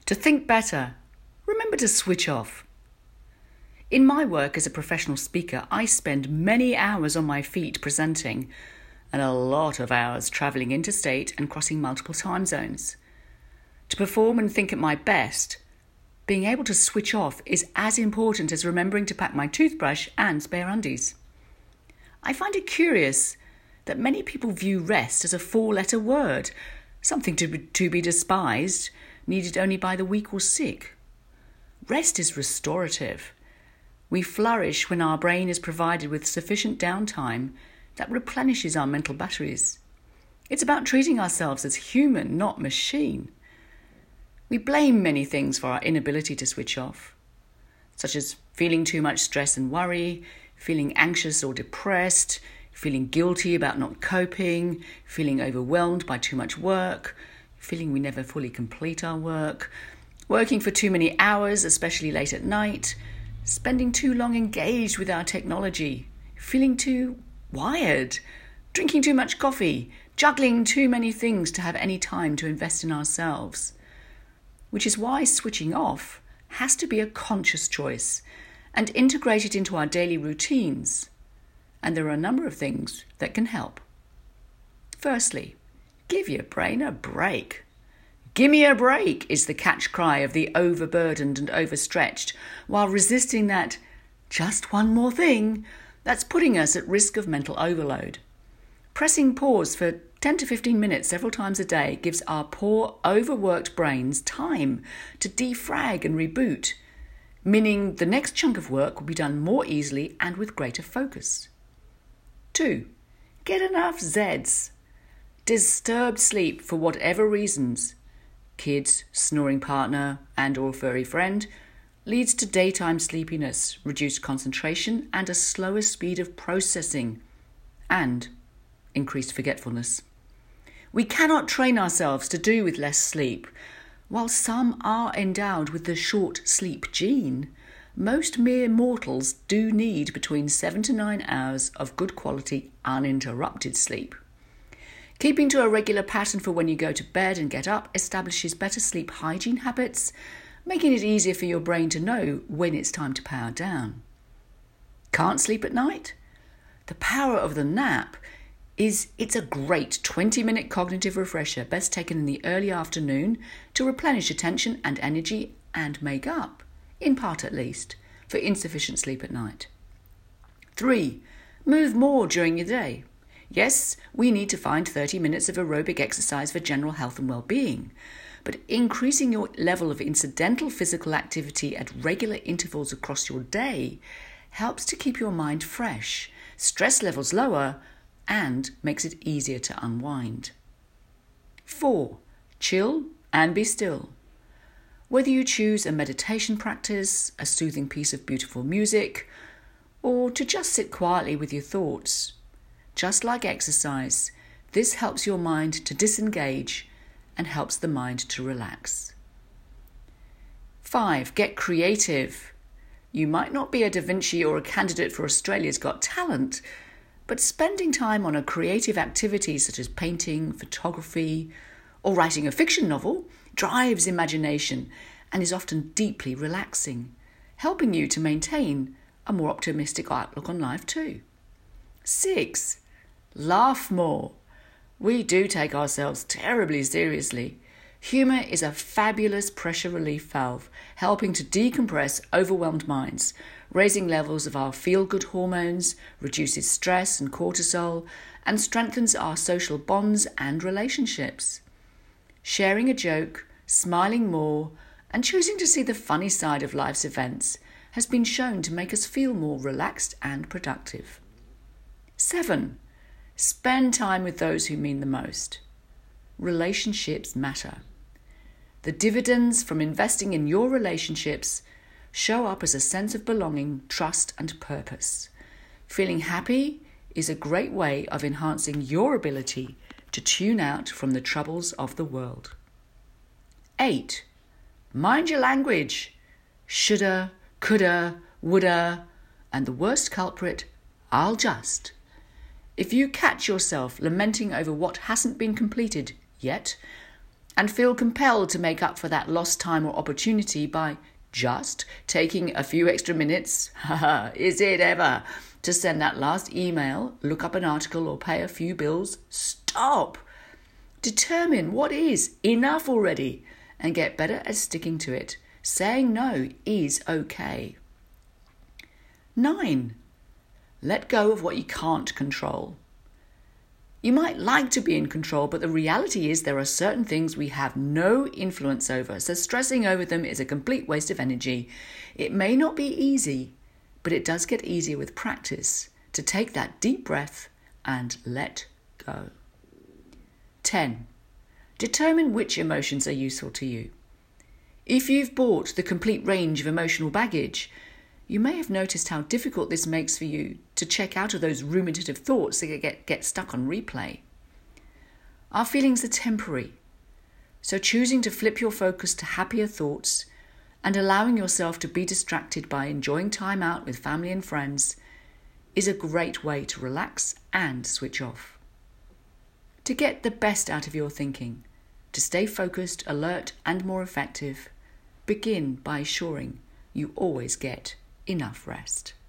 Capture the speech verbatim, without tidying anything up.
To think better, remember to switch off. In my work as a professional speaker, I spend many hours on my feet presenting and a lot of hours travelling interstate and crossing multiple time zones. To perform and think at my best, being able to switch off is as important as remembering to pack my toothbrush and spare undies. I find it curious that many people view rest as a four-letter word, something to be, to be despised, needed only by the weak or sick. Rest is restorative. We flourish when our brain is provided with sufficient downtime that replenishes our mental batteries. It's about treating ourselves as human, not machine. We blame many things for our inability to switch off, such as feeling too much stress and worry, feeling anxious or depressed, feeling guilty about not coping, feeling overwhelmed by too much work, feeling we never fully complete our work, working for too many hours, especially late at night, spending too long engaged with our technology, feeling too wired, drinking too much coffee, juggling too many things to have any time to invest in ourselves. Which is why switching off has to be a conscious choice and integrated into our daily routines. And there are a number of things that can help. Firstly, give your brain a break. Gimme a break is the catch cry of the overburdened and overstretched, while resisting that just one more thing that's putting us at risk of mental overload. Pressing pause for ten to fifteen minutes several times a day gives our poor, overworked brains time to defrag and reboot, meaning the next chunk of work will be done more easily and with greater focus. Two, get enough Zeds. Disturbed sleep for whatever reasons, kids, snoring partner and or furry friend, leads to daytime sleepiness, reduced concentration and a slower speed of processing, and increased forgetfulness. We cannot train ourselves to do with less sleep. While some are endowed with the short sleep gene, most mere mortals do need between seven to nine hours of good quality uninterrupted sleep. Keeping to a regular pattern for when you go to bed and get up establishes better sleep hygiene habits, making it easier for your brain to know when it's time to power down. Can't sleep at night? The power of the nap is it's a great twenty-minute cognitive refresher, best taken in the early afternoon to replenish attention and energy and make up, in part at least, for insufficient sleep at night. Three, move more during your day. Yes, we need to find thirty minutes of aerobic exercise for general health and well-being, but increasing your level of incidental physical activity at regular intervals across your day helps to keep your mind fresh, stress levels lower, and makes it easier to unwind. Four, chill and be still. Whether you choose a meditation practice, a soothing piece of beautiful music, or to just sit quietly with your thoughts, just like exercise, this helps your mind to disengage and helps the mind to relax. Five, get creative. You might not be a Da Vinci or a candidate for Australia's Got Talent, but spending time on a creative activity such as painting, photography, or writing a fiction novel drives imagination and is often deeply relaxing, helping you to maintain a more optimistic outlook on life too. Six, laugh more. We do take ourselves terribly seriously. Humour is a fabulous pressure relief valve, helping to decompress overwhelmed minds, raising levels of our feel-good hormones, reduces stress and cortisol, and strengthens our social bonds and relationships. Sharing a joke, smiling more, and choosing to see the funny side of life's events has been shown to make us feel more relaxed and productive. Seven, spend time with those who mean the most. Relationships matter. The dividends from investing in your relationships show up as a sense of belonging, trust, and purpose. Feeling happy is a great way of enhancing your ability to tune out from the troubles of the world. Eight, mind your language. Shoulda, coulda, woulda, and the worst culprit, I'll just. If you catch yourself lamenting over what hasn't been completed yet, and feel compelled to make up for that lost time or opportunity by just taking a few extra minutes, is it ever, to send that last email, look up an article or pay a few bills. Stop! Determine what is enough already and get better at sticking to it. Saying no is okay. Nine, let go of what you can't control. You might like to be in control, but the reality is there are certain things we have no influence over, so stressing over them is a complete waste of energy. It may not be easy, but it does get easier with practice to take that deep breath and let go. ten. Determine which emotions are useful to you. If you've bought the complete range of emotional baggage, you may have noticed how difficult this makes for you to check out of those ruminative thoughts that get, get stuck on replay. Our feelings are temporary, so choosing to flip your focus to happier thoughts and allowing yourself to be distracted by enjoying time out with family and friends is a great way to relax and switch off. To get the best out of your thinking, to stay focused, alert, and more effective, begin by ensuring you always get enough rest.